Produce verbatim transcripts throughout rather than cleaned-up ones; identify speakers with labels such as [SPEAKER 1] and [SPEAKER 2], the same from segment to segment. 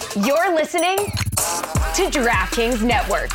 [SPEAKER 1] You're listening to DraftKings Network.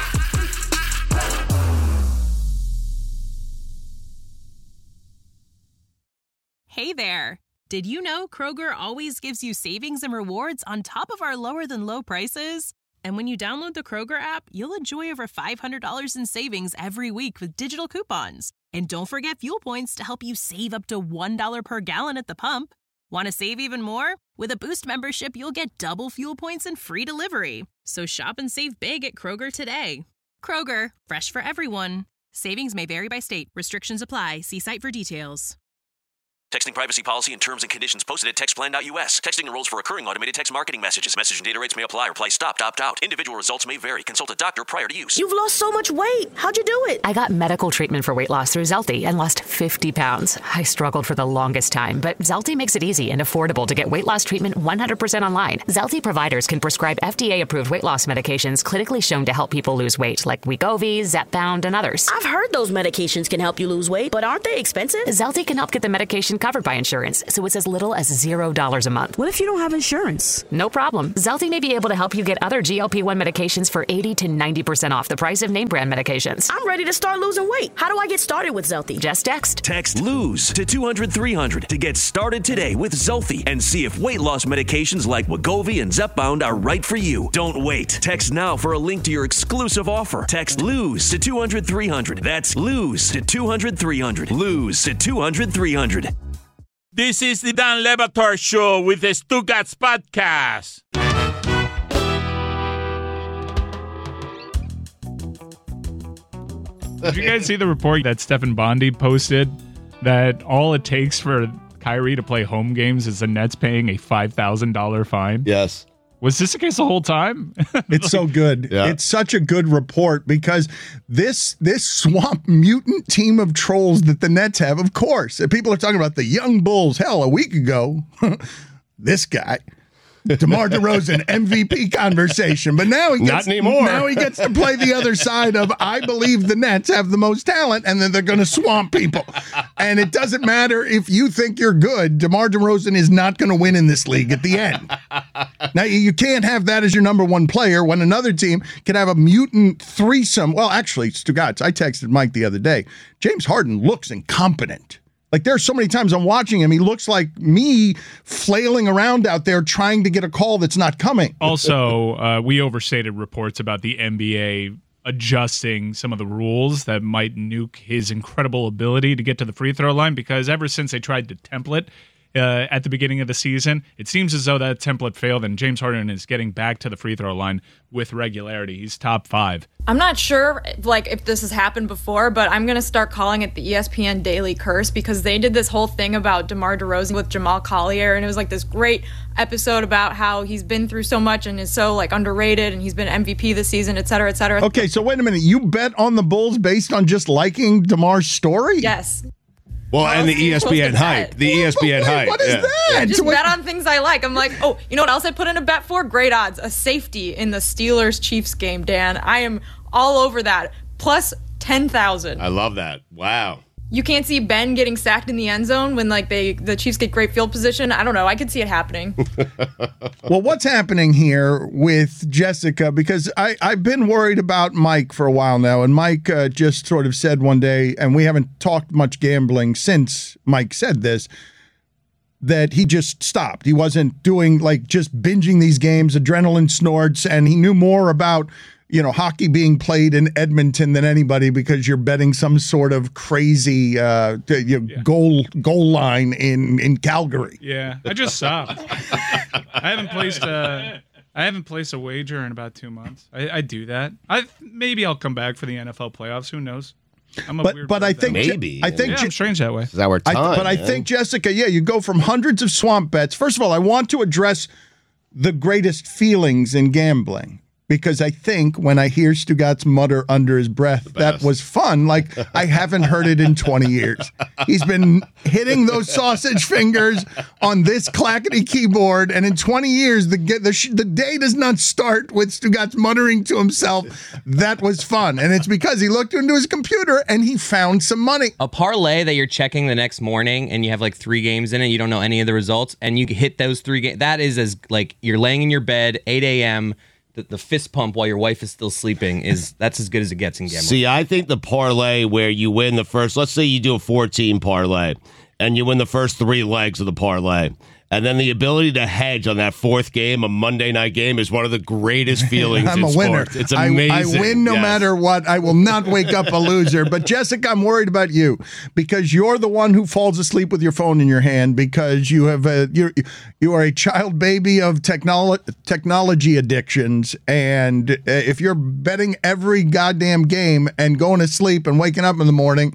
[SPEAKER 2] Hey there. Did you know Kroger always gives you savings and rewards on top of our lower than low prices? And when you download the Kroger app, you'll enjoy over five hundred dollars in savings every week with digital coupons. And don't forget fuel points to help you save up to one dollar per gallon at the pump. Want to save even more? With a Boost membership, you'll get double fuel points and free delivery. So shop and save big at Kroger today. Kroger, fresh for everyone. Savings may vary by state. Restrictions apply. See site for details.
[SPEAKER 3] Texting privacy policy and terms and conditions posted at text plan dot U S. Texting enrolls for recurring automated text marketing messages. Message and data rates may apply. Reply stop, opt out. Individual results may vary. Consult a doctor prior to use.
[SPEAKER 4] You've lost so much weight. How'd you do it?
[SPEAKER 5] I got medical treatment for weight loss through Zelty and lost fifty pounds. I struggled for the longest time, but Zelty makes it easy and affordable to get weight loss treatment one hundred percent online. Zelty providers can prescribe F D A-approved weight loss medications clinically shown to help people lose weight, like Wegovy, Zepbound, and others.
[SPEAKER 4] I've heard those medications can help you lose weight, but aren't they expensive?
[SPEAKER 5] Zelty can help get the medication covered by insurance, so it's as little as zero dollars a month.
[SPEAKER 4] What if you don't have insurance?
[SPEAKER 5] No problem. Zelty may be able to help you get other G L P one medications for eighty to ninety percent off the price of name brand medications.
[SPEAKER 4] I'm ready to start losing weight. How do I get started with Zelty?
[SPEAKER 5] Just text.
[SPEAKER 3] Text LOSE to two hundred three hundred to get started today with Zelty and see if weight loss medications like Wegovy and Zepbound are right for you. Don't wait. Text now for a link to your exclusive offer. Text LOSE to two hundred three hundred. That's LOSE to two hundred three hundred. LOSE to two hundred three hundred.
[SPEAKER 6] This is the Dan Le Batard Show with the Stugats Podcast.
[SPEAKER 7] Did you guys see the report that Stefan Bondi posted that all it takes for Kyrie to play home games is the Nets paying a five thousand dollars fine?
[SPEAKER 8] Yes.
[SPEAKER 7] Was this the case the whole time?
[SPEAKER 9] It's so good.
[SPEAKER 8] Yeah.
[SPEAKER 9] It's such a good report because this this swamp mutant team of trolls that the Nets have, of course, people are talking about the young Bulls. Hell, a week ago, this guy, DeMar DeRozan, M V P conversation. But now he gets,
[SPEAKER 8] Not anymore.
[SPEAKER 9] Now he gets to play the other side of, I believe the Nets have the most talent, and then they're going to swamp people. And it doesn't matter if you think you're good. DeMar DeRozan is not going to win in this league at the end. Now, you can't have that as your number one player when another team can have a mutant threesome. Well, actually, Stugats, I texted Mike the other day. James Harden looks incompetent. Like, there's so many times I'm watching him, he looks like me flailing around out there trying to get a call that's not coming.
[SPEAKER 7] Also, uh, we overstated reports about the N B A adjusting some of the rules that might nuke his incredible ability to get to the free throw line, because ever since they tried to template uh, at the beginning of the season, it seems as though that template failed, and James Harden is getting back to the free throw line with regularity. He's top five.
[SPEAKER 10] I'm not sure like if this has happened before, but I'm going to start calling it the E S P N Daily Curse, because they did this whole thing about DeMar DeRozan with Jamal Collier, and it was like this great episode about how he's been through so much and is so like underrated, and he's been M V P this season, et cetera, et cetera.
[SPEAKER 9] Okay, so wait a minute. You bet on the Bulls based on just liking DeMar's story?
[SPEAKER 10] Yes.
[SPEAKER 8] Well, and the E S P N hype. The E S P N
[SPEAKER 9] Wait,
[SPEAKER 8] hype.
[SPEAKER 9] what is
[SPEAKER 8] yeah.
[SPEAKER 9] that?
[SPEAKER 10] Yeah, just
[SPEAKER 9] Wait-
[SPEAKER 10] bet on things I like. I'm like, oh, you know what else I put in a bet for? Great odds. A safety in the Steelers-Chiefs game, Dan. I am all over that. Plus ten thousand.
[SPEAKER 8] I love that. Wow.
[SPEAKER 10] You can't see Ben getting sacked in the end zone when like they the Chiefs get great field position. I don't know. I could see it happening.
[SPEAKER 9] Well, what's happening here with Jessica? Because I, I've been worried about Mike for a while now, and Mike uh, just sort of said one day, and we haven't talked much gambling since Mike said this, that he just stopped. He wasn't doing like just binging these games, adrenaline snorts, and he knew more about, you know, hockey being played in Edmonton than anybody, because you're betting some sort of crazy uh, you know,
[SPEAKER 7] Yeah.
[SPEAKER 9] goal goal line in, in Calgary.
[SPEAKER 7] Yeah, I just stopped. I haven't placed a, I haven't placed a wager in about two months. I, I do that. I maybe I'll come back for the N F L playoffs. Who knows? I'm a
[SPEAKER 9] But
[SPEAKER 7] weird
[SPEAKER 9] but I
[SPEAKER 7] bird that
[SPEAKER 9] think
[SPEAKER 7] way.
[SPEAKER 8] Maybe.
[SPEAKER 9] I think
[SPEAKER 7] Yeah, I'm strange that way.
[SPEAKER 8] This is our
[SPEAKER 9] I,
[SPEAKER 8] time.
[SPEAKER 9] but I
[SPEAKER 8] man.
[SPEAKER 9] think, Jessica, yeah, you go from hundreds of swamp bets. First of all, I want to address the greatest feelings in gambling. because I think when I hear Stugatz mutter under his breath, that was fun. Like, I haven't heard it in twenty years. He's been hitting those sausage fingers on this clackety keyboard, and in twenty years, the the, the day does not start with Stugatz muttering to himself, that was fun. And it's because he looked into his computer and he found some money.
[SPEAKER 11] A parlay that you're checking the next morning and you have like three games in it, you don't know any of the results, and you hit those three games. That is as like you're laying in your bed, eight a.m., The, the fist pump while your wife is still sleeping is that's as good as it gets in gambling.
[SPEAKER 8] See, I think the parlay where you win the first, let's say you do a four-team parlay, and you win the first three legs of the parlay, and then the ability to hedge on that fourth game, a Monday night game, is one of the greatest feelings
[SPEAKER 9] I'm
[SPEAKER 8] in
[SPEAKER 9] a winner.
[SPEAKER 8] sports. It's amazing.
[SPEAKER 9] I, I win no
[SPEAKER 8] yes.
[SPEAKER 9] matter what. I will not wake up a loser. But Jessica, I'm worried about you because you're the one who falls asleep with your phone in your hand because you have a you you are a child baby of technolo- technology addictions, and uh, if you're betting every goddamn game and going to sleep and waking up in the morning,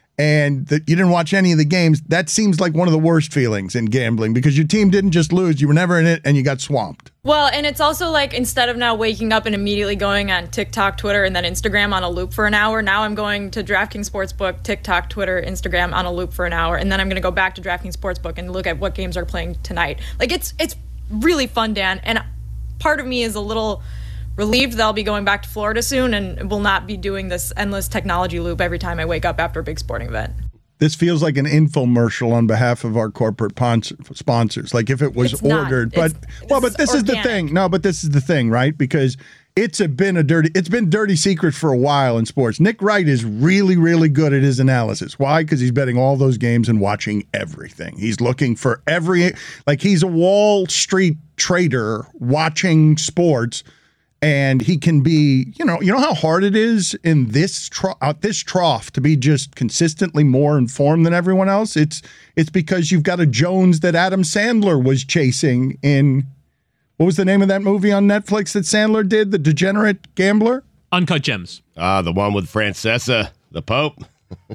[SPEAKER 9] and that you didn't watch any of the games, that seems like one of the worst feelings in gambling because your team didn't just lose, you were never in it, and you got swamped.
[SPEAKER 10] Well, and it's also like instead of now waking up and immediately going on TikTok, Twitter, and then Instagram on a loop for an hour, now I'm going to DraftKings Sportsbook, TikTok, Twitter, Instagram on a loop for an hour, and then I'm going to go back to DraftKings Sportsbook and look at what games are playing tonight. Like, it's it's really fun, Dan, and part of me is a little relieved that I'll be going back to Florida soon and will not be doing this endless technology loop every time I wake up after a big sporting event.
[SPEAKER 9] This feels like an infomercial on behalf of our corporate pons- sponsors. Like if it was
[SPEAKER 10] It's not.
[SPEAKER 9] ordered, but
[SPEAKER 10] It's-
[SPEAKER 9] well,
[SPEAKER 10] this
[SPEAKER 9] but this
[SPEAKER 10] is
[SPEAKER 9] is the
[SPEAKER 10] organic.
[SPEAKER 9] thing. No, but this is the thing, right? Because it's a, been a dirty, it's been dirty secret for a while in sports. Nick Wright is really, really good at his analysis. Why? Because he's betting all those games and watching everything. He's looking for every, like he's a Wall Street trader watching sports. And he can be, you know, you know how hard it is in this tro- uh, this trough to be just consistently more informed than everyone else. It's it's because you've got a Jones that Adam Sandler was chasing in, what was the name of that movie on Netflix that Sandler did, The Degenerate Gambler?
[SPEAKER 12] Uncut Gems.
[SPEAKER 8] Ah, the one with Francesa, the Pope.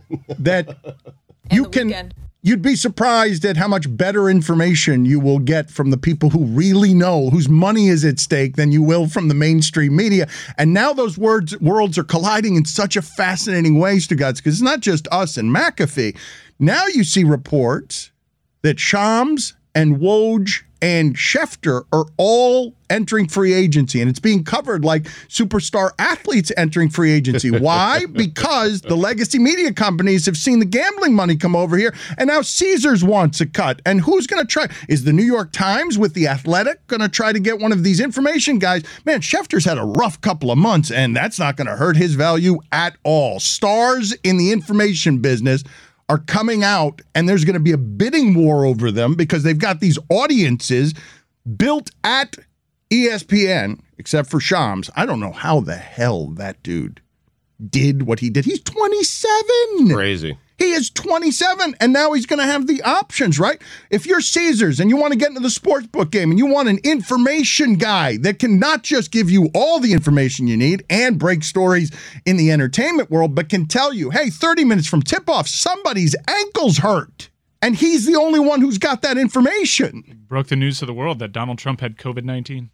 [SPEAKER 9] That you can.
[SPEAKER 10] Weekend.
[SPEAKER 9] You'd be surprised at how much better information you will get from the people who really know, whose money is at stake, than you will from the mainstream media. And now those words, worlds are colliding in such a fascinating way, Stugatz, because it's not just us and McAfee. Now you see reports that Shams and Woj and Schefter are all entering free agency, and it's being covered like superstar athletes entering free agency. Why? Because the legacy media companies have seen the gambling money come over here, and now Caesars wants a cut. And who's going to try? Is the New York Times with The Athletic going to try to get one of these information guys? Man, Schefter's had a rough couple of months, and that's not going to hurt his value at all. Stars in the information business are coming out, and there's going to be a bidding war over them because they've got these audiences built at E S P N, except for Shams. I don't know how the hell that dude did what he did. He's twenty-seven.
[SPEAKER 8] Crazy.
[SPEAKER 9] He is twenty-seven, and now he's going to have the options, right? If you're Caesars and you want to get into the sportsbook game and you want an information guy that can not just give you all the information you need and break stories in the entertainment world, but can tell you, hey, thirty minutes from tip-off, somebody's ankle's hurt. And he's the only one who's got that information.
[SPEAKER 7] Broke the news to the world that Donald Trump had covid nineteen.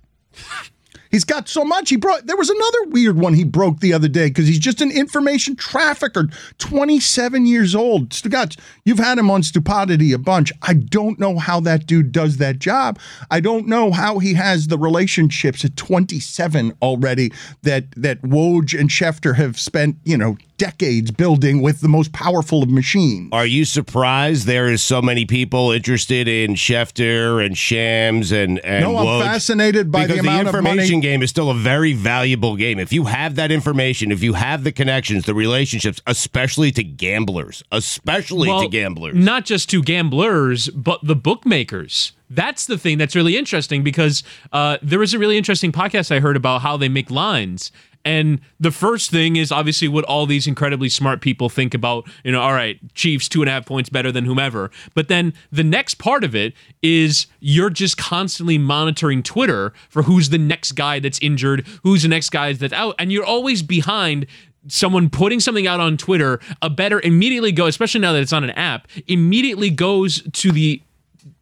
[SPEAKER 9] He's got so much. He brought. There was another weird one he broke the other day because he's just an information trafficker, twenty-seven years old. Stugatz, you've had him on Stupidity a bunch. I don't know how that dude does that job. I don't know how he has the relationships at twenty-seven already that that Woj and Schefter have spent, you know, decades building with the most powerful of machines.
[SPEAKER 8] Are you surprised there is so many people interested in Schefter and Shams and, and
[SPEAKER 9] No, I'm
[SPEAKER 8] Woj?
[SPEAKER 9] fascinated by
[SPEAKER 8] because
[SPEAKER 9] the amount
[SPEAKER 8] the
[SPEAKER 9] of money.
[SPEAKER 8] information game is still a very valuable game. If you have that information, if you have the connections, the relationships, especially to gamblers, especially
[SPEAKER 12] Well,
[SPEAKER 8] to gamblers.
[SPEAKER 12] Not just to gamblers, but the bookmakers. That's the thing that's really interesting because uh, there was a really interesting podcast I heard about how they make lines. And the first thing is obviously what all these incredibly smart people think about, you know, all right, Chiefs two and a half points better than whomever. But then the next part of it is you're just constantly monitoring Twitter for who's the next guy that's injured, who's the next guy that's out. And you're always behind someone putting something out on Twitter. A better immediately go, especially now that it's on an app, immediately goes to the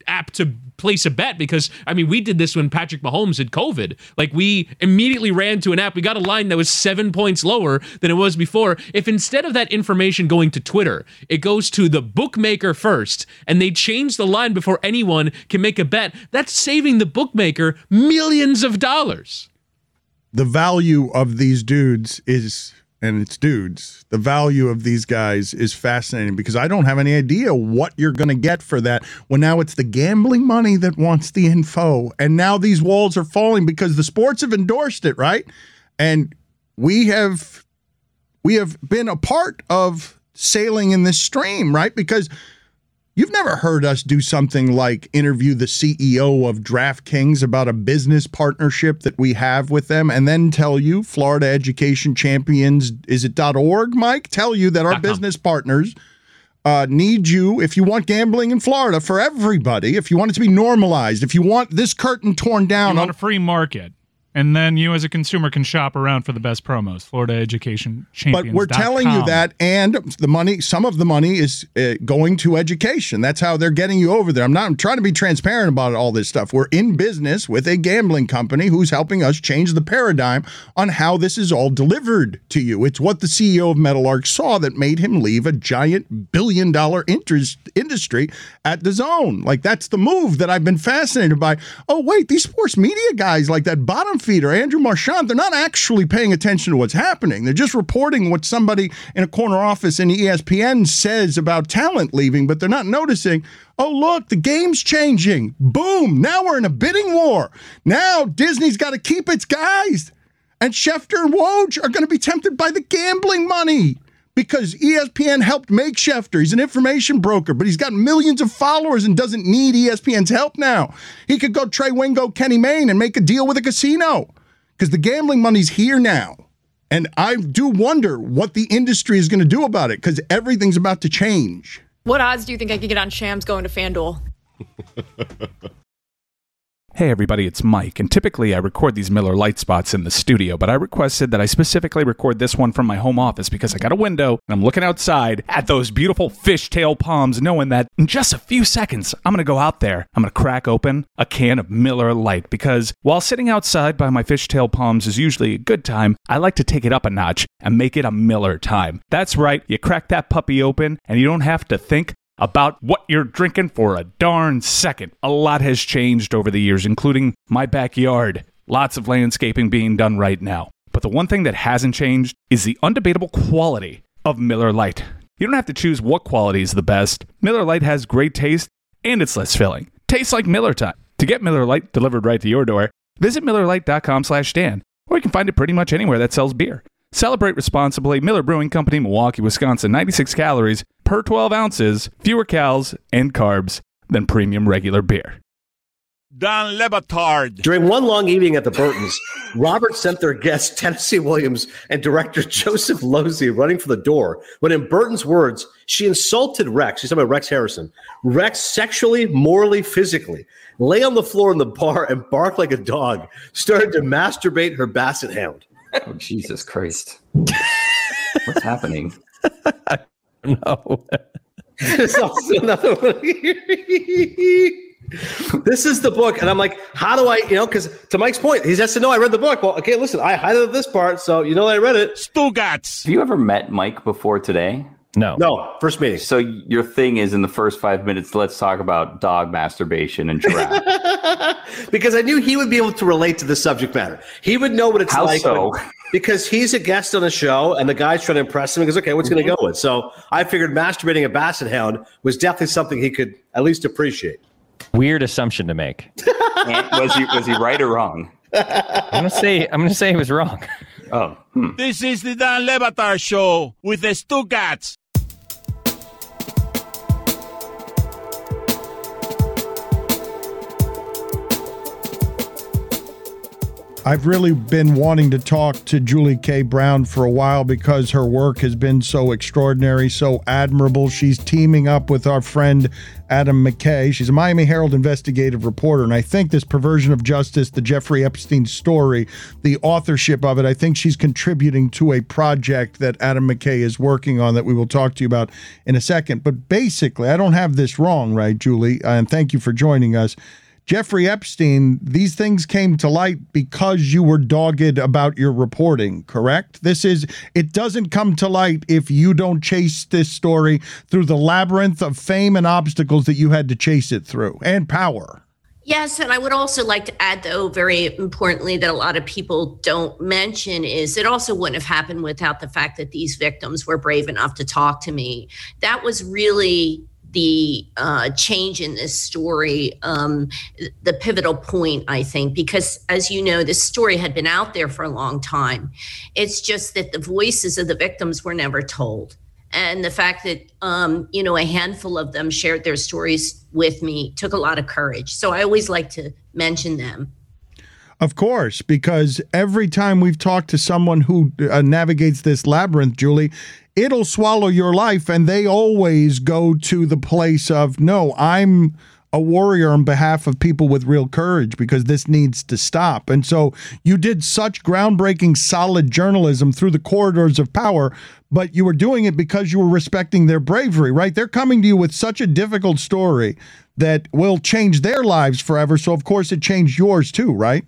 [SPEAKER 12] app to place a bet because, I mean, we did this when Patrick Mahomes had COVID. Like, we immediately ran to an app. We got a line that was seven points lower than it was before. If instead of that information going to Twitter, it goes to the bookmaker first, and they change the line before anyone can make a bet, that's saving the bookmaker millions of dollars.
[SPEAKER 9] The value of these dudes is... and it's dudes, the value of these guys is fascinating because I don't have any idea what you're going to get for that. Well, now it's the gambling money that wants the info. And now these walls are falling because the sports have endorsed it, right? And we have we have been a part of sailing in this stream, right? Because you've never heard us do something like interview the C E O of DraftKings about a business partnership that we have with them and then tell you, Florida Education Champions, is it .org, Mike? Tell you that our business partners uh, need you if you want gambling in Florida for everybody, if you want it to be normalized, if you want this curtain torn down.
[SPEAKER 7] You want a free market. And then you as a consumer can shop around for the best promos. Florida Education Champions.
[SPEAKER 9] But we're telling you that, and the money, some of the money is uh, going to education. That's how they're getting you over there. I'm not I'm trying to be transparent about all this stuff. We're in business with a gambling company who's helping us change the paradigm on how this is all delivered to you. It's what the C E O of Meadowlark saw that made him leave a giant billion dollar interest industry at the Zone. Like, that's the move that I've been fascinated by. Oh, wait, these sports media guys like that bottom feeder, Andrew Marchand, they're not actually paying attention to what's happening. They're just reporting what somebody in a corner office in E S P N says about talent leaving, but they're not noticing, oh, look, the game's changing. Boom. Now we're in a bidding war. Now Disney's got to keep its guys. And Schefter and Woj are going to be tempted by the gambling money because E S P N helped make Schefter. He's an information broker, but he's got millions of followers and doesn't need E S P N's help now. He could go Trey Wingo, Kenny Mayne, and make a deal with a casino because the gambling money's here now. And I do wonder what the industry is going to do about it because everything's about to change.
[SPEAKER 10] What odds do you think I could get on Shams going to FanDuel?
[SPEAKER 13] Hey everybody, it's Mike, and typically I record these Miller Lite spots in the studio, but I requested that I specifically record this one from my home office because I got a window and I'm looking outside at those beautiful fishtail palms, knowing that in just a few seconds I'm going to go out there, I'm going to crack open a can of Miller Lite, because while sitting outside by my fishtail palms is usually a good time, I like to take it up a notch and make it a Miller time. That's right, you crack that puppy open and you don't have to think about what you're drinking for a darn second. A lot has changed over the years, including my backyard. Lots of landscaping being done right now. But the one thing that hasn't changed is the undebatable quality of Miller Lite. You don't have to choose what quality is the best. Miller Lite has great taste, and it's less filling. Tastes like Miller time. To get Miller Lite delivered right to your door, visit Miller Lite dot com slash Dan, or you can find it pretty much anywhere that sells beer. Celebrate responsibly. Miller Brewing Company, Milwaukee, Wisconsin. ninety-six calories per twelve ounces, fewer calories and carbs than premium regular beer.
[SPEAKER 6] Dan Le Batard.
[SPEAKER 14] During one long evening at the Burtons, Robert sent their guests Tennessee Williams and director Joseph Losey running for the door when, in Burton's words, she insulted Rex. She's talking about Rex Harrison. Rex sexually, morally, physically, lay on the floor in the bar and bark like a dog, started to masturbate her basset hound.
[SPEAKER 15] Oh, Jesus Christ. What's happening?
[SPEAKER 14] No. There's also another one. This is the book, and I'm like, how do I, you know, because to Mike's point, he has to know I read the book. Well, okay, listen, I highlighted this part, so you know I read it.
[SPEAKER 6] Stugats.
[SPEAKER 15] Have you ever met Mike before today?
[SPEAKER 14] No. No, first meeting.
[SPEAKER 15] So your thing is in the first five minutes, let's talk about dog masturbation and giraffe.
[SPEAKER 14] Because I knew he would be able to relate to the subject matter. He would know what it's
[SPEAKER 15] How
[SPEAKER 14] like.
[SPEAKER 15] so?
[SPEAKER 14] When, because he's a guest on a show, and the guy's trying to impress him. He goes, okay, what's going to go with? So I figured masturbating a basset hound was definitely something he could at least appreciate.
[SPEAKER 16] Weird assumption to make.
[SPEAKER 15] was he was he right or wrong?
[SPEAKER 16] I'm gonna say I'm gonna say he was wrong.
[SPEAKER 15] Oh. Hmm.
[SPEAKER 6] This is the Dan Le Batard Show with the Stugats.
[SPEAKER 9] I've really been wanting to talk to Julie K. Brown for a while because her work has been so extraordinary, so admirable. She's teaming up with our friend Adam McKay. She's a Miami Herald investigative reporter, and I think this Perversion of Justice, the Jeffrey Epstein story, the authorship of it, I think she's contributing to a project that Adam McKay is working on that we will talk to you about in a second. But basically, I don't have this wrong, right, Julie? And thank you for joining us. Jeffrey Epstein, these things came to light because you were dogged about your reporting, correct? This is, it doesn't come to light if you don't chase this story through the labyrinth of fame and obstacles that you had to chase it through, and power.
[SPEAKER 17] Yes, and I would also like to add, though, very importantly, that a lot of people don't mention is it also wouldn't have happened without the fact that these victims were brave enough to talk to me. That was really the uh, change in this story, um, the pivotal point, I think, because as you know, this story had been out there for a long time. It's just that the voices of the victims were never told. And the fact that, um, you know, a handful of them shared their stories with me took a lot of courage. So I always like to mention them.
[SPEAKER 9] Of course, because every time we've talked to someone who uh, navigates this labyrinth, Julie, it'll swallow your life, and they always go to the place of, no, I'm a warrior on behalf of people with real courage because this needs to stop. And so you did such groundbreaking, solid journalism through the corridors of power, but you were doing it because you were respecting their bravery, right? They're coming to you with such a difficult story that will change their lives forever. So, of course, it changed yours too, right?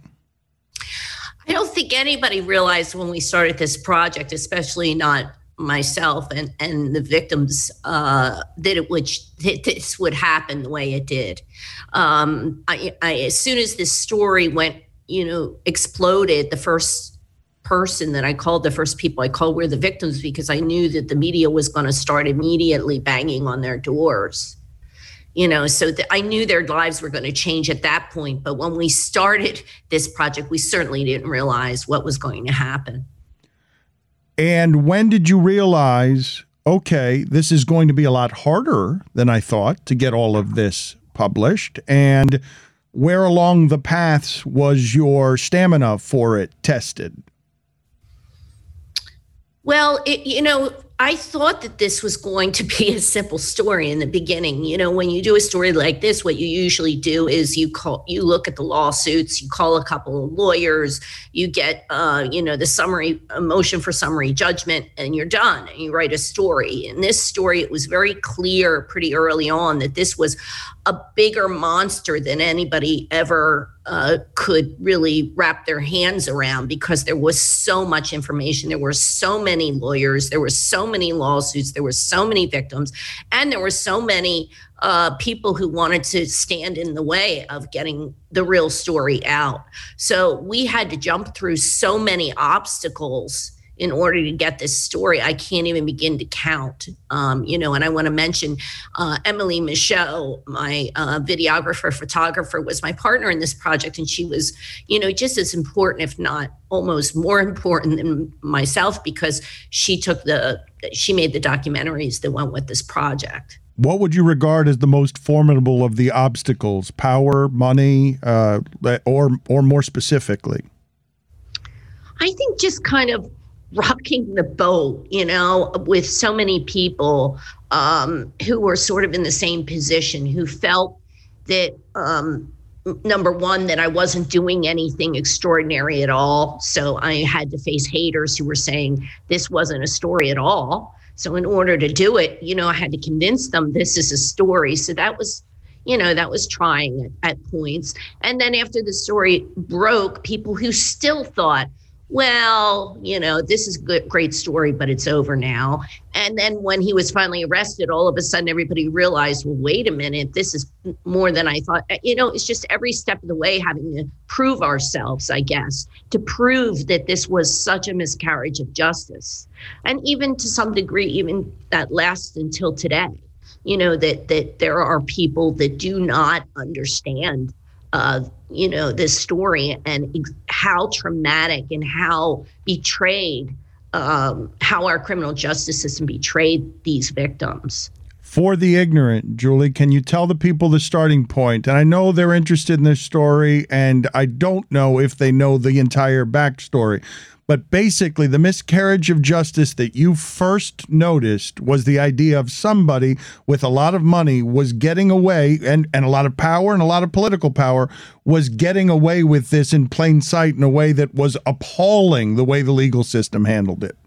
[SPEAKER 17] I don't think anybody realized when we started this project, especially not myself and, and the victims, uh, that it would, that this would happen the way it did. Um, I, I, as soon as this story went, you know, exploded, the first person that I called, the first people I called were the victims, because I knew that the media was going to start immediately banging on their doors. You know, so th- I knew their lives were going to change at that point. But when we started this project, we certainly didn't realize what was going to happen.
[SPEAKER 9] And when did you realize, okay, this is going to be a lot harder than I thought to get all of this published? And where along the paths was your stamina for it tested?
[SPEAKER 17] Well, it, you know, I thought that this was going to be a simple story in the beginning. You know, when you do a story like this, what you usually do is you call, you look at the lawsuits, you call a couple of lawyers, you get, uh, you know, the summary, a motion for summary judgment, and you're done. And you write a story. In this story, it was very clear pretty early on that this was a bigger monster than anybody ever uh, could really wrap their hands around, because there was so much information. There were so many lawyers. There were so many lawsuits. There were so many victims. And there were so many uh, people who wanted to stand in the way of getting the real story out. So we had to jump through so many obstacles in order to get this story. I can't even begin to count, um, you know, and I want to mention uh, Emily Michaud, my uh, videographer, photographer, was my partner in this project. And she was, you know, just as important, if not almost more important than myself, because she took the, she made the documentaries that went with this project.
[SPEAKER 9] What would you regard as the most formidable of the obstacles? Power, money, uh, or, or more specifically?
[SPEAKER 17] I think just kind of rocking the boat, you know, with so many people um, who were sort of in the same position, who felt that, um, number one, that I wasn't doing anything extraordinary at all. So I had to face haters who were saying this wasn't a story at all. So in order to do it, you know, I had to convince them this is a story. So that was, you know, that was trying at, at points. And then after the story broke, people who still thought, well, you know, this is a good, great story, but it's over now. And then when he was finally arrested, all of a sudden everybody realized, well, wait a minute, this is more than I thought. You know, it's just every step of the way having to prove ourselves, I guess, to prove that this was such a miscarriage of justice. And even to some degree, even that lasts until today, you know, that that there are people that do not understand Uh, you know, this story and ex- how traumatic and how betrayed, um, how our criminal justice system betrayed these victims.
[SPEAKER 9] For the ignorant, Julie, can you tell the people the starting point? And I know they're interested in this story, and I don't know if they know the entire backstory. But basically, the miscarriage of justice that you first noticed was the idea of somebody with a lot of money was getting away, and, and a lot of power and a lot of political power, was getting away with this in plain sight in a way that was appalling, the way the legal system handled it.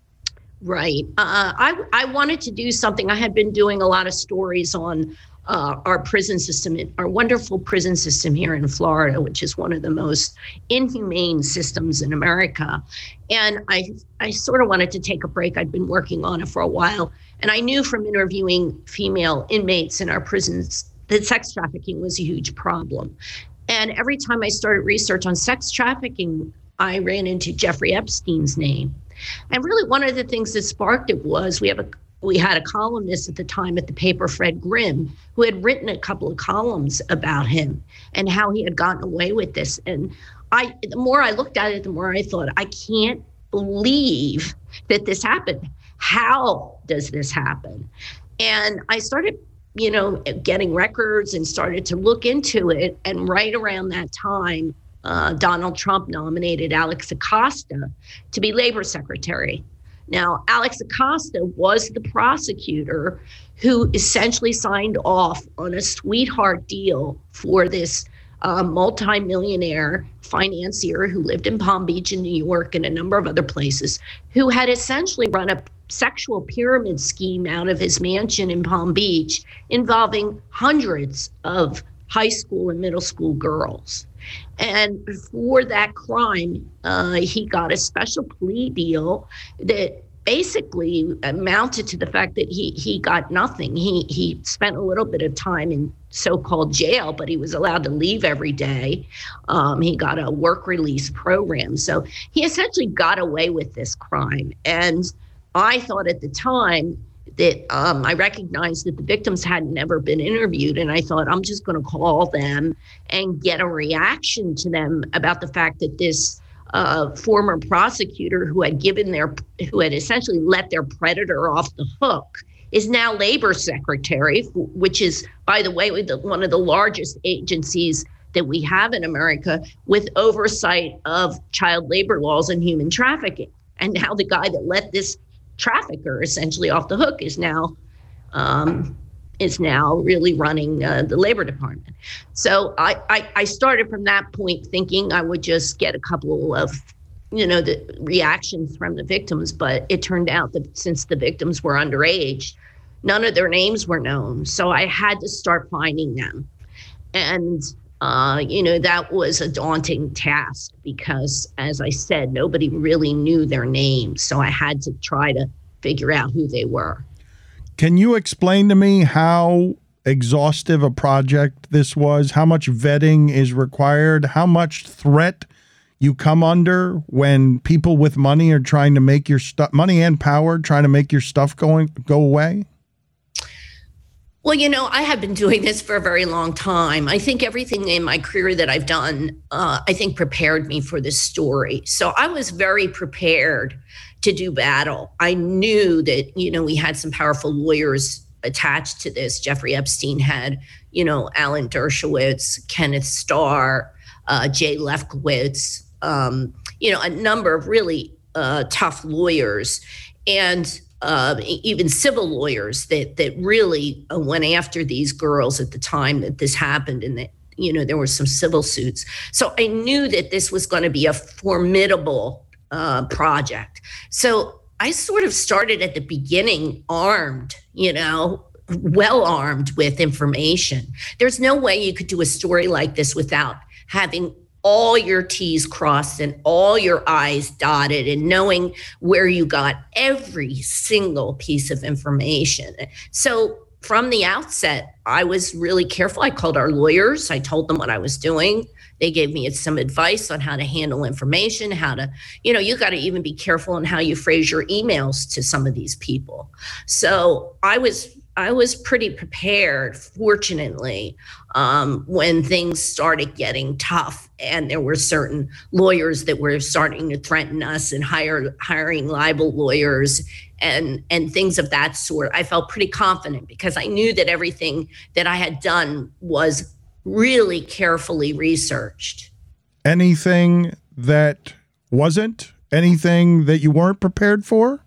[SPEAKER 17] Right. Uh, I, I wanted to do something. I had been doing a lot of stories on uh, our prison system, our wonderful prison system here in Florida, which is one of the most inhumane systems in America. And I, I sort of wanted to take a break. I'd been working on it for a while. And I knew from interviewing female inmates in our prisons that sex trafficking was a huge problem. And every time I started research on sex trafficking, I ran into Jeffrey Epstein's name. And really one of the things that sparked it was we have a we had a columnist at the time at the paper, Fred Grimm, who had written a couple of columns about him and how he had gotten away with this. And I, the more I looked at it, the more I thought, I can't believe that this happened. How does this happen? And I started, you know, getting records and started to look into it. And right around that time, uh, Donald Trump nominated Alex Acosta to be labor secretary. Now, Alex Acosta was the prosecutor who essentially signed off on a sweetheart deal for this uh, multimillionaire financier who lived in Palm Beach in New York and a number of other places, who had essentially run a sexual pyramid scheme out of his mansion in Palm Beach involving hundreds of high school and middle school girls. And for that crime, uh, he got a special plea deal that basically amounted to the fact that he he got nothing. He he spent a little bit of time in so-called jail, but he was allowed to leave every day. Um, he got a work release program. So he essentially got away with this crime. And I thought at the time that um, I recognized that the victims had never been interviewed. And I thought, I'm just going to call them and get a reaction to them about the fact that this uh, former prosecutor who had given their, who had essentially let their predator off the hook is now labor secretary, which is, by the way, one of the largest agencies that we have in America with oversight of child labor laws and human trafficking. And now the guy that let this trafficker essentially off the hook is now um, is now really running uh, the labor department. So I, I I started from that point thinking I would just get a couple of, you know, the reactions from the victims, but it turned out that since the victims were underage, none of their names were known. So I had to start finding them. And Uh, you know, that was a daunting task because, as I said, nobody really knew their names. So I had to try to figure out who they were.
[SPEAKER 9] Can you explain to me how exhaustive a project this was? How much vetting is required? How much threat you come under when people with money are trying to make your stuff, money and power, trying to make your stuff going go away?
[SPEAKER 17] Well, you know, I have been doing this for a very long time. I think everything in my career that I've done, uh, I think prepared me for this story. So I was very prepared to do battle. I knew that, you know, we had some powerful lawyers attached to this. Jeffrey Epstein had, you know, Alan Dershowitz, Kenneth Starr, uh, Jay Lefkowitz, um, you know, a number of really uh, tough lawyers. And Uh, even civil lawyers that that really uh, went after these girls at the time that this happened, and that, you know, there were some civil suits. So I knew that this was going to be a formidable uh, project. So I sort of started at the beginning armed, you know, well armed with information. There's no way you could do a story like this without having all your T's crossed and all your I's dotted and knowing where you got every single piece of information. So from the outset, I was really careful. I called our lawyers. I told them what I was doing. They gave me some advice on how to handle information, how to, you know, you got to even be careful on how you phrase your emails to some of these people. So I was I was pretty prepared, fortunately, um, when things started getting tough and there were certain lawyers that were starting to threaten us and hire, hiring libel lawyers and and things of that sort. I felt pretty confident because I knew that everything that I had done was really carefully researched.
[SPEAKER 9] Anything that wasn't? Anything that you weren't prepared for?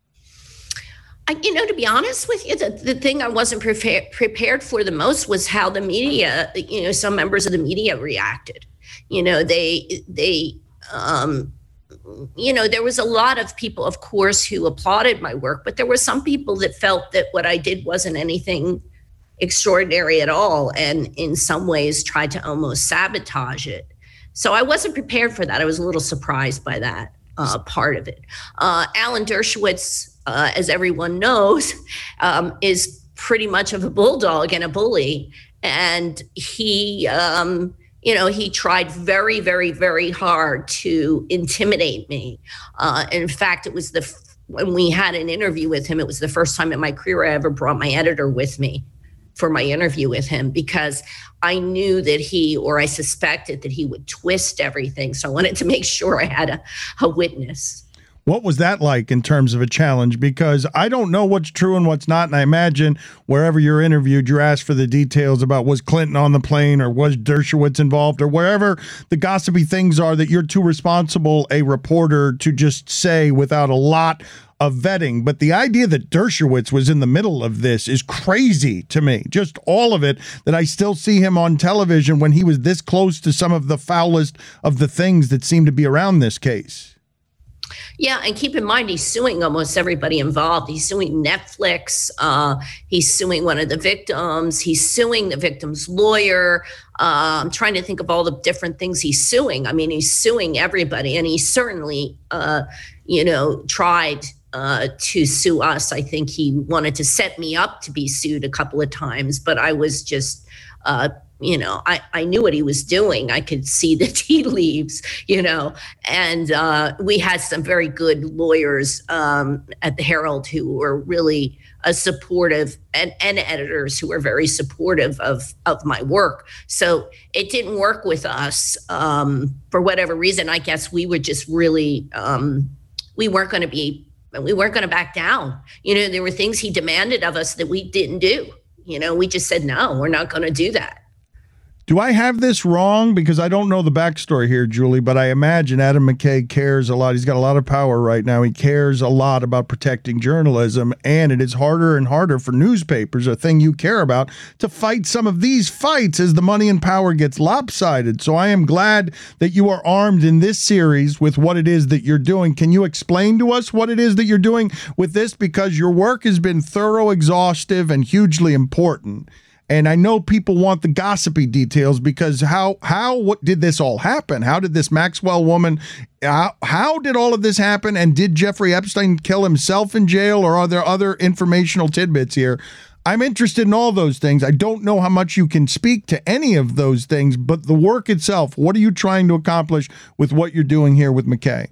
[SPEAKER 17] I, you know, to be honest with you, the, the thing I wasn't prepared prepared for the most was how the media, you know, some members of the media reacted. You know, they, they, um, you know, there was a lot of people, of course, who applauded my work, but there were some people that felt that what I did wasn't anything extraordinary at all, and in some ways tried to almost sabotage it. So I wasn't prepared for that. I was a little surprised by that uh, part of it. Uh, Alan Dershowitz, uh, as everyone knows, um, is pretty much of a bulldog and a bully. And he, um, you know, he tried very, very, very hard to intimidate me. Uh, in fact, it was the, when we had an interview with him, it was the first time in my career I ever brought my editor with me for my interview with him, because I knew that he, or I suspected that he would twist everything. So I wanted to make sure I had a, a witness.
[SPEAKER 9] What was that like in terms of a challenge? Because I don't know what's true and what's not. And I imagine wherever you're interviewed, you're asked for the details about was Clinton on the plane or was Dershowitz involved or wherever the gossipy things are that you're too responsible a reporter to just say without a lot of vetting. But the idea that Dershowitz was in the middle of this is crazy to me. Just all of it, that I still see him on television when he was this close to some of the foulest of the things that seem to be around this case.
[SPEAKER 17] Yeah, and keep in mind, he's suing almost everybody involved. He's suing Netflix. Uh, he's suing one of the victims. He's suing the victim's lawyer. Uh, I'm trying to think of all the different things he's suing. I mean, he's suing everybody, and he certainly, uh, you know, tried uh, to sue us. I think he wanted to set me up to be sued a couple of times, but I was just uh, you know, I, I knew what he was doing. I could see the tea leaves, you know, and uh, we had some very good lawyers um, at the Herald who were really uh, supportive, and, and editors who were very supportive of, of my work. So it didn't work with us um, for whatever reason. I guess we were just really, um, we weren't going to be, we weren't going to back down. You know, there were things he demanded of us that we didn't do. You know, we just said, no, we're not going to do that.
[SPEAKER 9] Do I have this wrong? Because I don't know the backstory here, Julie, but I imagine Adam McKay cares a lot. He's got a lot of power right now. He cares a lot about protecting journalism, and it is harder and harder for newspapers, a thing you care about, to fight some of these fights as the money and power gets lopsided. So I am glad that you are armed in this series with what it is that you're doing. Can you explain to us what it is that you're doing with this? Because your work has been thorough, exhaustive, and hugely important. And I know people want the gossipy details, because how, how, what did this all happen? How did this Maxwell woman, how, how did all of this happen? And did Jeffrey Epstein kill himself in jail, or are there other informational tidbits here? I'm interested in all those things. I don't know how much you can speak to any of those things, but the work itself, what are you trying to accomplish with what you're doing here with McKay?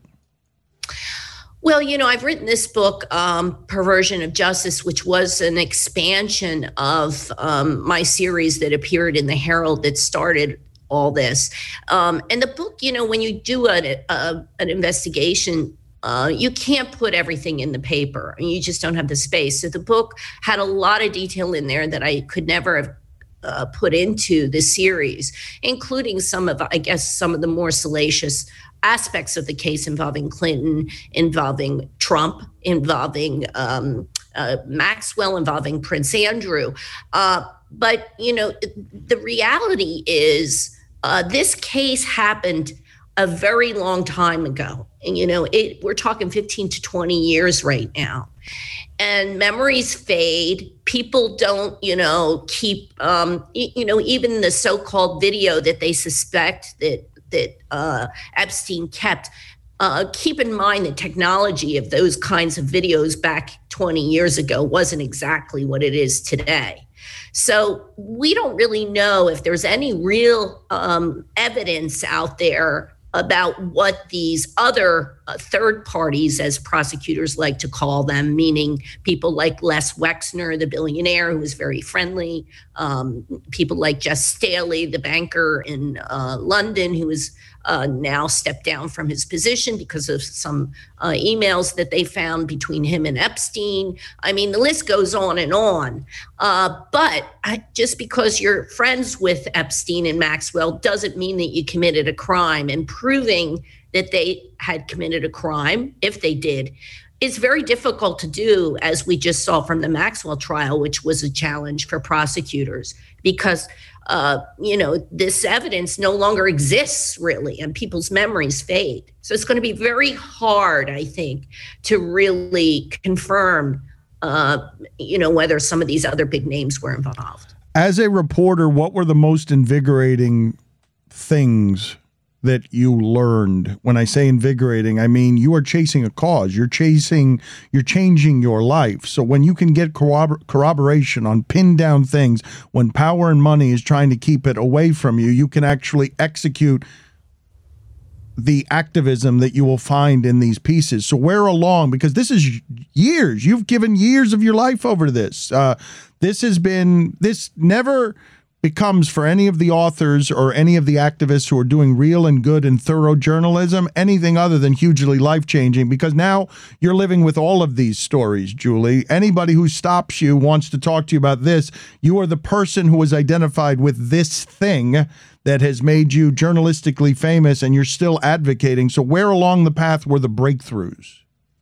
[SPEAKER 17] Well, you know, I've written this book, um, Perversion of Justice, which was an expansion of um, my series that appeared in the Herald that started all this. Um, and the book, you know, when you do a, a, an investigation, uh, you can't put everything in the paper. You just don't have the space. So the book had a lot of detail in there that I could never have uh, put into the series, including some of, I guess, some of the more salacious aspects of the case involving Clinton, involving Trump, involving um, uh, Maxwell, involving Prince Andrew. Uh, but, you know, the reality is uh, this case happened a very long time ago. And, you know, it, we're talking fifteen to twenty years right now. And memories fade. People don't, you know, keep, um, you know, even the so-called video that they suspect that that uh, Epstein kept. Uh, keep in mind the technology of those kinds of videos back twenty years ago wasn't exactly what it is today. So we don't really know if there's any real um, evidence out there about what these other uh, third parties, as prosecutors like to call them, meaning people like Les Wexner, the billionaire who was very friendly, um, people like Jess Staley, the banker in uh, London, who was uh, now stepped down from his position because of some uh, emails that they found between him and Epstein. I mean, the list goes on and on. Uh, but I, just because you're friends with Epstein and Maxwell doesn't mean that you committed a crime. And proving that they had committed a crime, if they did, is very difficult to do, as we just saw from the Maxwell trial, which was a challenge for prosecutors because, uh, you know, this evidence no longer exists really and people's memories fade. So it's going to be very hard, I think, to really confirm, uh, you know, whether some of these other big names were involved.
[SPEAKER 9] As a reporter, what were the most invigorating things that you learned? When I say invigorating, I mean you are chasing a cause. You're chasing, you're changing your life. So when you can get corrobor- corroboration on pinned down things, when power and money is trying to keep it away from you, you can actually execute the activism that you will find in these pieces. So where along, because this is years, you've given years of your life over this. Uh, this has been, this never becomes, for any of the authors or any of the activists who are doing real and good and thorough journalism, anything other than hugely life-changing, because now you're living with all of these stories, Julie. Anybody who stops you, wants to talk to you about this, you are the person who is identified with this thing that has made you journalistically famous, and you're still advocating. So where along the path were the breakthroughs?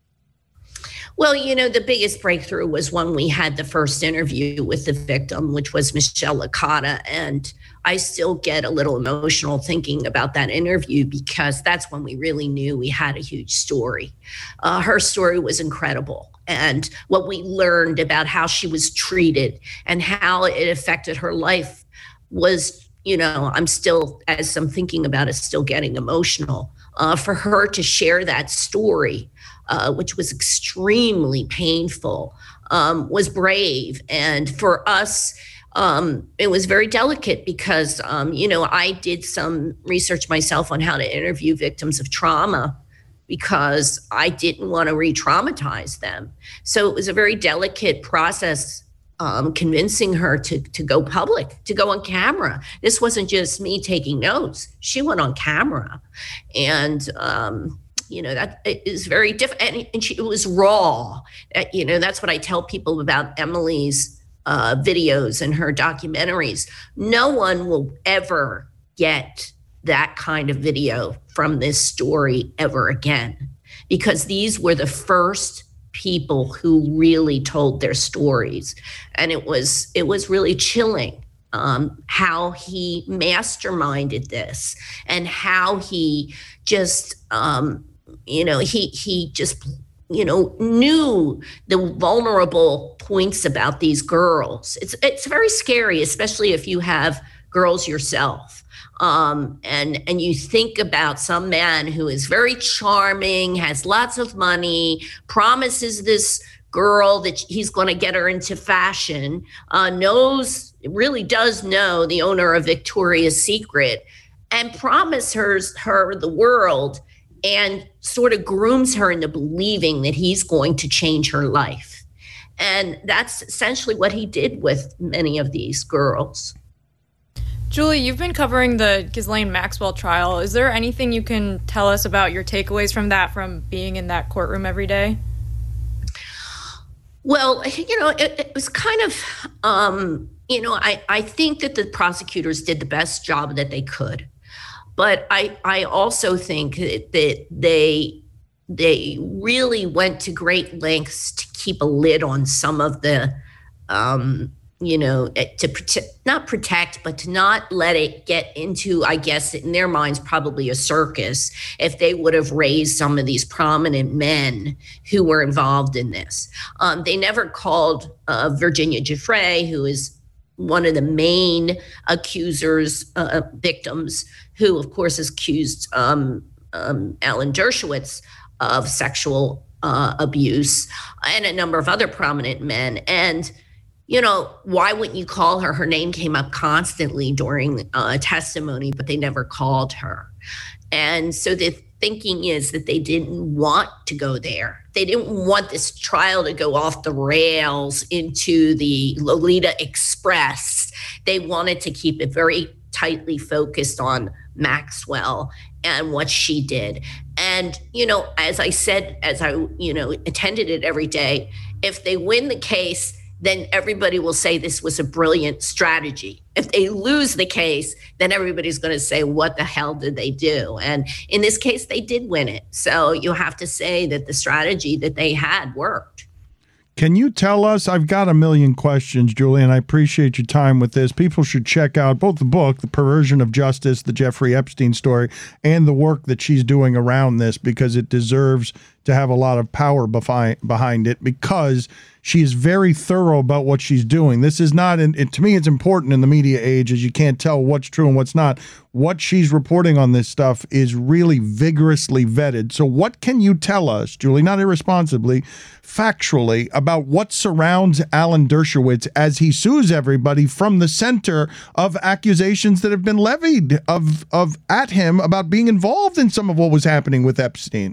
[SPEAKER 17] Well, you know, the biggest breakthrough was when we had the first interview with the victim, which was Michelle Licata. And I still get a little emotional thinking about that interview because that's when we really knew we had a huge story. Uh, her story was incredible. And what we learned about how she was treated and how it affected her life was, you know, I'm still, as I'm thinking about it, still getting emotional. Uh, for her to share that story, Uh, which was extremely painful, um, was brave. And for us, um, it was very delicate because, um, you know, I did some research myself on how to interview victims of trauma because I didn't want to re-traumatize them. So it was a very delicate process, um, convincing her to, to go public, to go on camera. This wasn't just me taking notes. She went on camera. And, um, you know, that is very different. And, and she, it was raw. Uh, you know, that's what I tell people about Emily's uh, videos and her documentaries. No one will ever get that kind of video from this story ever again, because these were the first people who really told their stories. And it was, it was really chilling. Um, how he masterminded this and how he just, um, you know, he he just, you know, knew the vulnerable points about these girls. It's it's very scary, especially if you have girls yourself. Um, and and you think about some man who is very charming, has lots of money, promises this girl that he's going to get her into fashion, uh, knows, really does know the owner of Victoria's Secret, and promises her, her the world, and sort of grooms her into believing that he's going to change her life. And that's essentially what he did with many of these girls.
[SPEAKER 10] Julie, you've been covering the Ghislaine Maxwell trial. Is there anything you can tell us about your takeaways from that, from being in that courtroom every day?
[SPEAKER 17] Well, you know, it, it was kind of, um, you know, I, I think that the prosecutors did the best job that they could. But I, I also think that they they really went to great lengths to keep a lid on some of the, um, you know, to protect, not protect, but to not let it get into, I guess, in their minds, probably a circus, if they would have raised some of these prominent men who were involved in this. Um, they never called uh, Virginia Giuffre, who is one of the main accusers, uh, victims, who, of course, has accused um, um, Alan Dershowitz of sexual uh, abuse, and a number of other prominent men. And, you know, why wouldn't you call her? Her name came up constantly during uh, testimony, but they never called her. And so the thinking is that they didn't want to go there. They didn't want this trial to go off the rails into the Lolita Express. They wanted to keep it very tightly focused on Maxwell and what she did. And, you know, as I said, as I, you know, attended it every day, if they win the case, then everybody will say this was a brilliant strategy. If they lose the case, then everybody's going to say, what the hell did they do? And in this case, they did win it. So you have to say that the strategy that they had worked.
[SPEAKER 9] Can you tell us? I've got a million questions, Julie, and I appreciate your time with this. People should check out both the book, The Perversion of Justice, the Jeffrey Epstein story, and the work that she's doing around this, because it deserves to have a lot of power behind behind it, because she is very thorough about what she's doing. This is not, an, it, to me, it's important in the media age, as you can't tell what's true and what's not. What she's reporting on this stuff is really vigorously vetted. So what can you tell us, Julie, not irresponsibly, factually, about what surrounds Alan Dershowitz as he sues everybody from the center of accusations that have been levied of, of at him about being involved in some of what was happening with Epstein?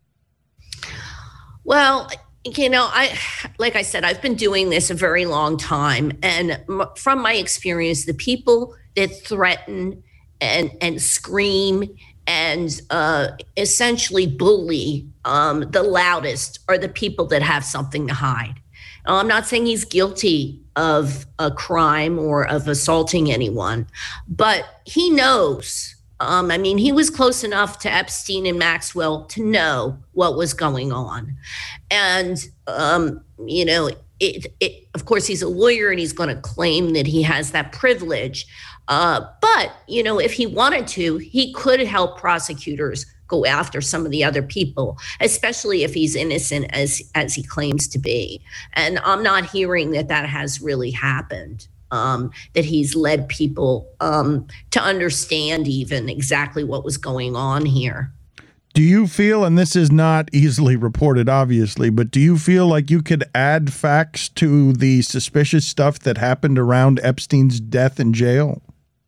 [SPEAKER 17] Well, you know, I, like I said, I've been doing this a very long time. And m- from my experience, the people that threaten and, and scream and uh, essentially bully um, the loudest are the people that have something to hide. Now, I'm not saying he's guilty of a crime or of assaulting anyone, but he knows. Um, I mean, he was close enough to Epstein and Maxwell to know what was going on. And, um, you know, it, it, of course, he's a lawyer and he's going to claim that he has that privilege. Uh, but, you know, if he wanted to, he could help prosecutors go after some of the other people, especially if he's innocent as, as he claims to be. And I'm not hearing that that has really happened. Um, that he's led people um, to understand even exactly what was going on here.
[SPEAKER 9] Do you feel, and this is not easily reported, obviously, but do you feel like you could add facts to the suspicious stuff that happened around Epstein's death in jail?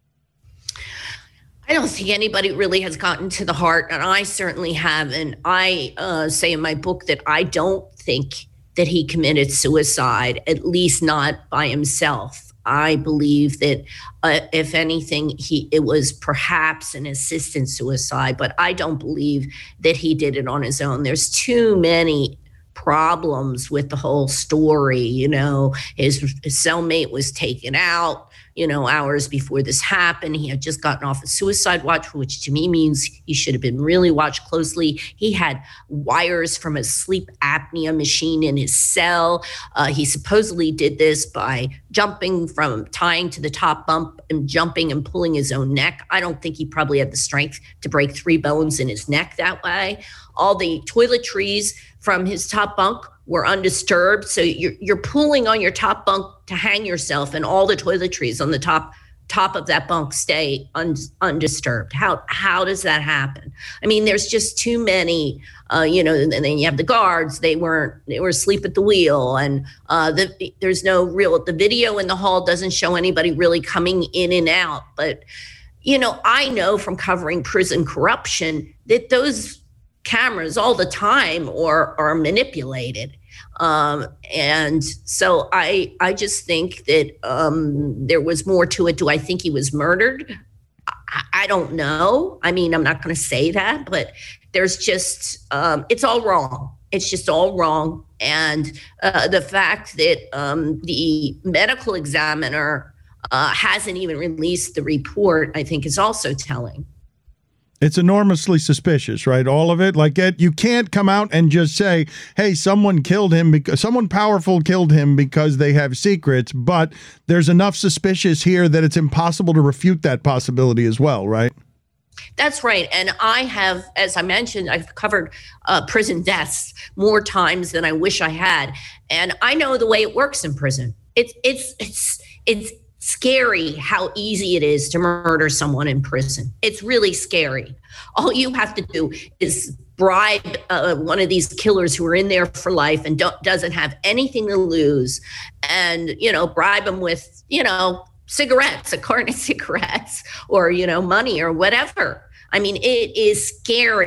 [SPEAKER 17] I don't think anybody really has gotten to the heart, and I certainly haven't. I uh, say in my book that I don't think that he committed suicide, at least not by himself. I believe that, uh, if anything, he it was perhaps an assisted suicide, but I don't believe that he did it on his own. There's too many problems with the whole story. You know, his, his cellmate was taken out, you know, hours before this happened. He had just gotten off a suicide watch, which to me means he should have been really watched closely. He had wires from a sleep apnea machine in his cell. Uh, he supposedly did this by jumping from tying to the top bunk and jumping and pulling his own neck. I don't think he probably had the strength to break three bones in his neck that way. All the toiletries from his top bunk were undisturbed. So you're, you're pulling on your top bunk to hang yourself, and all the toiletries on the top top of that bunk stay un, undisturbed. How how does that happen? I mean, there's just too many, uh, you know, and then you have the guards. They weren't, they were asleep at the wheel. And uh, the, there's no real, the video in the hall doesn't show anybody really coming in and out. But, you know, I know from covering prison corruption that those cameras all the time or are manipulated. Um, and so I I just think that um, there was more to it. Do I think he was murdered? I, I don't know. I mean, I'm not going to say that, but there's just, um, it's all wrong. It's just all wrong. And uh, the fact that um, the medical examiner uh, hasn't even released the report, I think is also telling.
[SPEAKER 9] It's enormously suspicious, right? All of it. Like, it, you can't come out and just say, hey, someone killed him because someone powerful killed him because they have secrets. But there's enough suspicious here that it's impossible to refute that possibility as well, right?
[SPEAKER 17] That's right. And I have, as I mentioned, I've covered uh, prison deaths more times than I wish I had. And I know the way it works in prison. It's, it's, it's, it's, scary how easy it is to murder someone in prison. It's really scary. All you have to do is bribe uh, one of these killers who are in there for life and don't, doesn't have anything to lose, and, you know, bribe them with, you know, cigarettes, a carton of cigarettes, or, you know, money or whatever. I mean, it is scary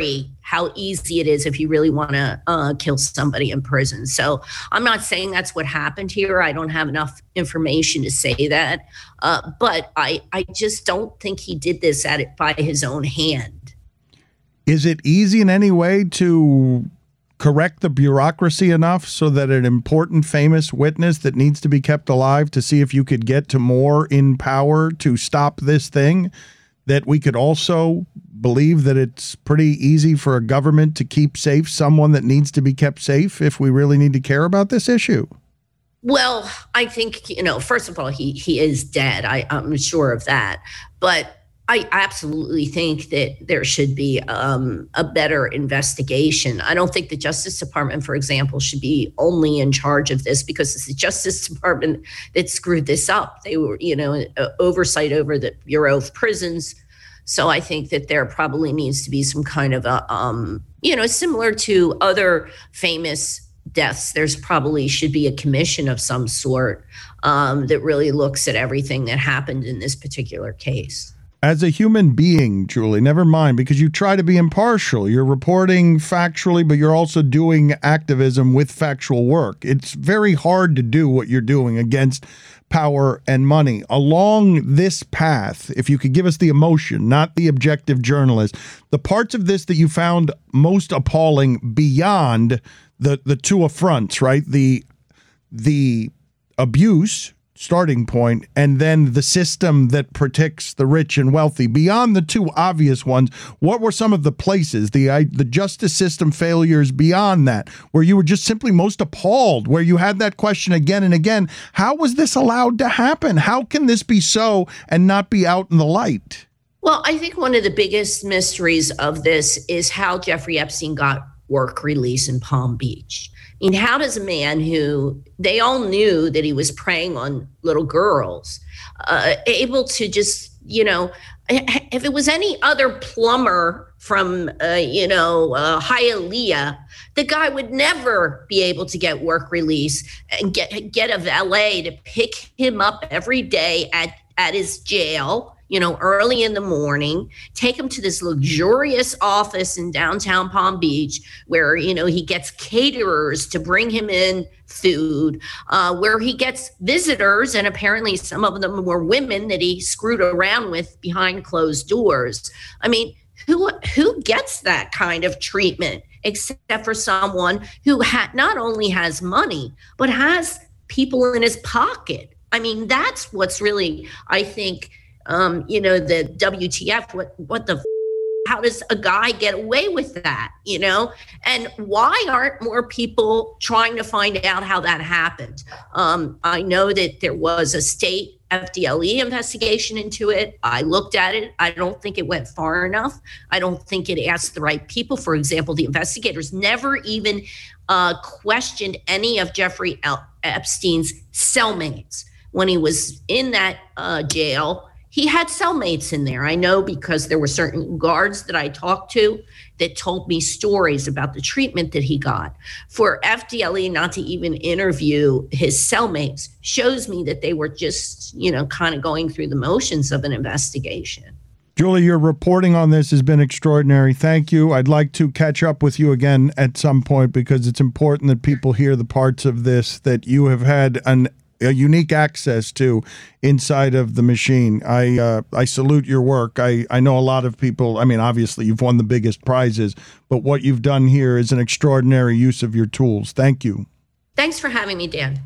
[SPEAKER 17] how easy it is if you really want to uh, kill somebody in prison. So I'm not saying that's what happened here. I don't have enough information to say that. Uh, but I, I just don't think he did this at it by his own hand.
[SPEAKER 9] Is it easy in any way to correct the bureaucracy enough so that an important famous witness that needs to be kept alive, to see if you could get to more in power to stop this thing, that we could also believe that it's pretty easy for a government to keep safe someone that needs to be kept safe if we really need to care about this issue?
[SPEAKER 17] Well, I think, you know, first of all, he he is dead. I, I'm sure of that. But I absolutely think that there should be um, a better investigation. I don't think the Justice Department, for example, should be only in charge of this, because it's the Justice Department that screwed this up. They were, you know, uh, oversight over the Bureau of Prisons. So I think that there probably needs to be some kind of a, um, you know, similar to other famous deaths, there's probably should be a commission of some sort um, that really looks at everything that happened in this particular case.
[SPEAKER 9] As a human being, Julie, never mind, because you try to be impartial. You're reporting factually, but you're also doing activism with factual work. It's very hard to do what you're doing against power and money. Along this path, if you could give us the emotion, not the objective journalist, the parts of this that you found most appalling beyond the, the two affronts, right? The, the abuse starting point, and then the system that protects the rich and wealthy. Beyond the two obvious ones, what were some of the places, the uh, the justice system failures beyond that, where you were just simply most appalled, where you had that question again and again, how was this allowed to happen? How can this be so and not be out in the light?
[SPEAKER 17] Well, I think one of the biggest mysteries of this is how Jeffrey Epstein got work release in Palm Beach. I mean, how does a man who they all knew that he was preying on little girls, uh, able to just, you know, if it was any other plumber from, uh, you know, uh, Hialeah, the guy would never be able to get work release and get get a valet to pick him up every day at, at his jail, you know, early in the morning, take him to this luxurious office in downtown Palm Beach where, you know, he gets caterers to bring him in food, uh, where he gets visitors, and apparently some of them were women that he screwed around with behind closed doors. I mean, who who gets that kind of treatment except for someone who ha- not only has money, but has people in his pocket? I mean, that's what's really, I think, Um, you know, the W T F, what, what the, f- how does a guy get away with that, you know? And why aren't more people trying to find out how that happened? Um, I know that there was a state F D L E investigation into it. I looked at it. I don't think it went far enough. I don't think it asked the right people. For example, the investigators never even uh, questioned any of Jeffrey Epstein's cellmates. When he was in that uh, jail, he had cellmates in there. I know because there were certain guards that I talked to that told me stories about the treatment that he got. For F D L E not to even interview his cellmates shows me that they were just, you know, kind of going through the motions of an investigation.
[SPEAKER 9] Julie, your reporting on this has been extraordinary. Thank you. I'd like to catch up with you again at some point because it's important that people hear the parts of this that you have had an a unique access to inside of the machine. I uh, I salute your work. I, I know a lot of people, I mean, obviously you've won the biggest prizes, but what you've done here is an extraordinary use of your tools. Thank you.
[SPEAKER 17] Thanks for having me, Dan.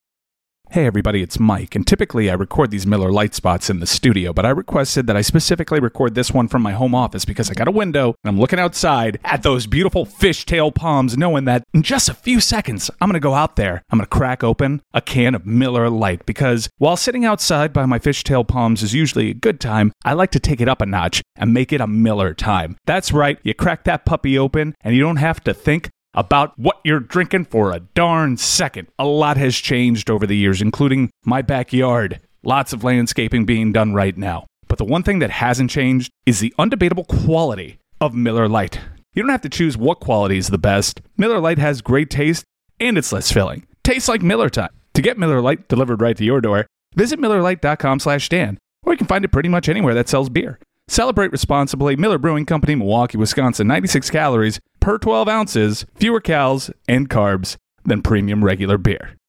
[SPEAKER 13] Hey everybody, it's Mike, and typically I record these Miller Lite spots in the studio, but I requested that I specifically record this one from my home office because I got a window and I'm looking outside at those beautiful fishtail palms, knowing that in just a few seconds I'm going to go out there, I'm going to crack open a can of Miller Lite, because while sitting outside by my fishtail palms is usually a good time, I like to take it up a notch and make it a Miller time. That's right, you crack that puppy open and you don't have to think about what you're drinking for a darn second. A lot has changed over the years, including my backyard. Lots of landscaping being done right now. But the one thing that hasn't changed is the undebatable quality of Miller Lite. You don't have to choose what quality is the best. Miller Lite has great taste, and it's less filling. Tastes like Miller time. To get Miller Lite delivered right to your door, visit Miller Lite dot com slash Dan, or you can find it pretty much anywhere that sells beer. Celebrate responsibly. Miller Brewing Company, Milwaukee, Wisconsin. ninety-six calories per twelve ounces, fewer calories and carbs than premium regular beer.